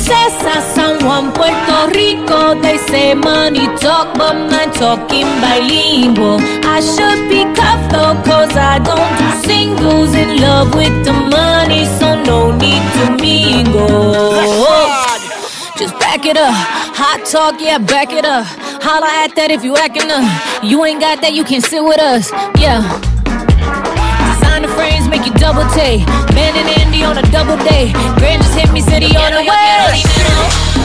Princesa San Juan, Puerto Rico. They say money talk, but mine talking bilingual. I should be cuffed though, cause I don't do singles. In love with the money, so no need to mingle. Just back it up, hot talk, yeah, back it up. Holla at that if you acting up. You ain't got that, you can sit with us, yeah. Designer frames make you double take. Man and Andy on a double day. Grand just hit me, city on the way.